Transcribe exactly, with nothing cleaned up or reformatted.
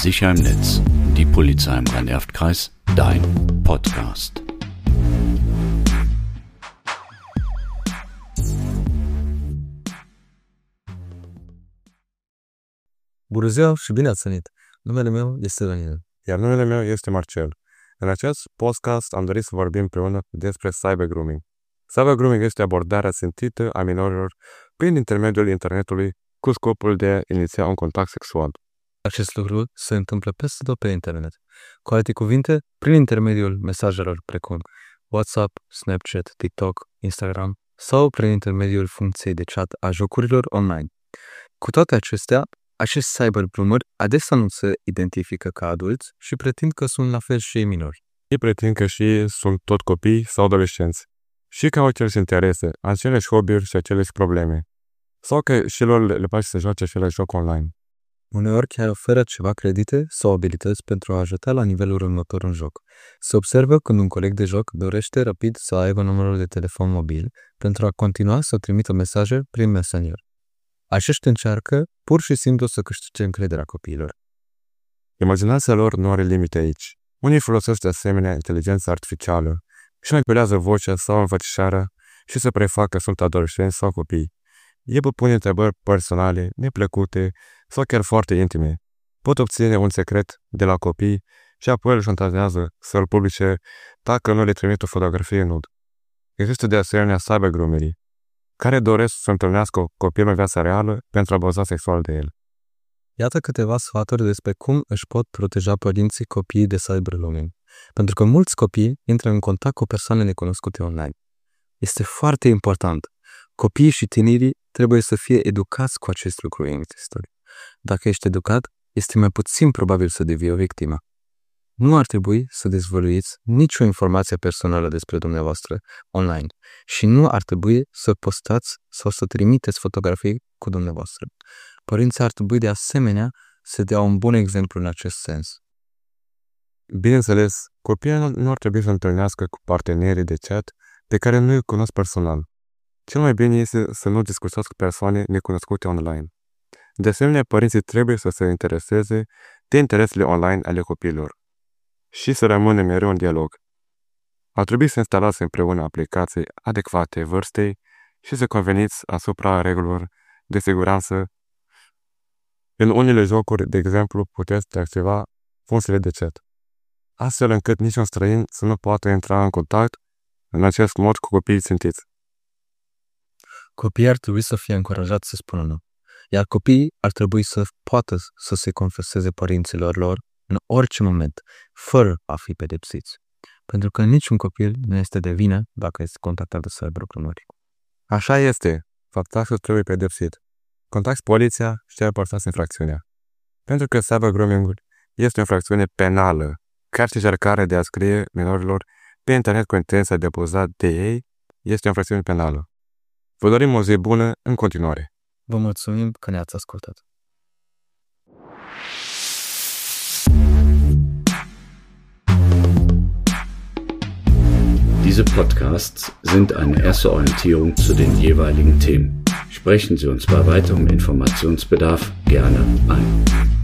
Sicher im Netz. Die Polizei im Rhein-Erft-Kreis. Dein Podcast. Bună ziua și bine ați venit! Numele meu este Daniel. Iar numele meu este Marcel. În acest podcast am dorit să vorbim împreună despre cybergrooming. Cybergrooming este abordarea țintită a minorilor prin intermediul internetului cu scopul de a iniția un contact sexual. Acest lucru se întâmplă peste tot pe internet. Cu alte cuvinte, prin intermediul mesajelor precum WhatsApp, Snapchat, TikTok, Instagram sau prin intermediul funcției de chat a jocurilor online. Cu toate acestea, acești cybergroomeri adesea nu se identifică ca adulți și pretind că sunt la fel și ei minori. Ei pretind că și ei sunt tot copii sau adolescenți și că au aceleași interese, aceleași hobby-uri și aceleași probleme. Sau că și lor le place să joace același joc online. Uneori chiar oferă ceva credite sau abilități pentru a ajuta la nivelul următor în joc. Se observă când un coleg de joc dorește rapid să aibă numărul de telefon mobil pentru a continua să trimită mesaje prin Messenger. Aceștia încearcă pur și simplu să câștige încrederea copiilor. Imaginația lor nu are limite aici. Unii folosesc de asemenea inteligența artificială și manipulează vocea sau înfățișarea și se prefac că sunt adolescenți sau copii. Ei pot pune întrebări personale, neplăcute sau chiar foarte intime. Pot obține un secret de la copii și apoi îl șantajează să-l publice dacă nu le trimit o fotografie nud. Există de asemenea cybergroomerii, care doresc să întâlnească copilul în viața reală pentru a abuza sexual de el. Iată câteva sfaturi despre cum își pot proteja părinții copiii de cybergrooming. Pentru că mulți copii intră în contact cu persoane necunoscute online. Este foarte important. Copiii și tinerii trebuie să fie educați cu acest lucru în istorie. Dacă ești educat, este mai puțin probabil să devii o victimă. Nu ar trebui să dezvăluiți nicio informație personală despre dumneavoastră online și nu ar trebui să postați sau să trimiteți fotografii cu dumneavoastră. Părinții ar trebui de asemenea să dea un bun exemplu în acest sens. Bineînțeles, copiii nu ar trebui să întâlnească cu partenerii de chat pe care nu îi cunosc personal. Cel mai bine este să nu discutați cu persoane necunoscute online. De asemenea, părinții trebuie să se intereseze de interesele online ale copiilor și să rămână mereu în dialog. Ar trebui să instalați împreună aplicații adecvate vârstei și să conveniți asupra regulilor de siguranță. În unele jocuri, de exemplu, puteți deactiva funcțiile de chat, astfel încât niciun străin să nu poată intra în contact în acest mod cu copiii țintiți. Copiii ar trebui să fie încurajați să spună nu, iar copiii ar trebui să poată să se confeseze părinților lor în orice moment, fără a fi pedepsiți. Pentru că niciun copil nu este de vină dacă este contactat de cybergroomeri. Așa este. Făptașul trebuie pedepsit. Contactați poliția și raportați infracțiunea. Pentru că cybergrooming este o infracțiune penală, chiar și încercarea de a scrie minorilor pe internet cu intenția de a abuza de ei este o infracțiune penală. Vă dorim o zi bună în continuare. Vă mulțumim că ne-ați ascultat. Diese Podcasts sind eine erste Orientierung zu den jeweiligen Themen. Sprechen Sie uns bei weiterem Informationsbedarf gerne an.